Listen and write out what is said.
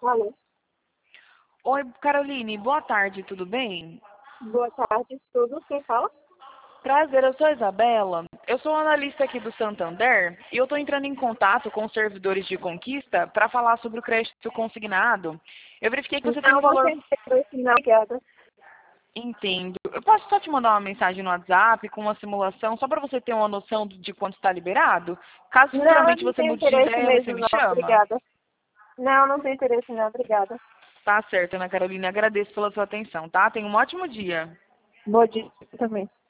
Alô. Oi, Caroline, boa tarde, tudo bem? Boa tarde, tudo. Quem fala? Prazer, eu sou a Isabela. Eu sou analista aqui do Santander e eu estou entrando em contato com os servidores de Conquista para falar sobre o crédito consignado. Eu verifiquei que você tem um Não valor. tem interesse, não, obrigada. Entendo. Eu posso só te mandar uma mensagem no WhatsApp com uma simulação só para você ter uma noção de quanto está liberado? Caso Não, eu futuramente não você tenho mude de interesse ideia, você mesmo, me não, chama? obrigada. Não, não tenho interesse, não, obrigada. Tá certo, Ana Carolina. Agradeço pela sua atenção, tá? Tenha um ótimo dia. Bom dia também.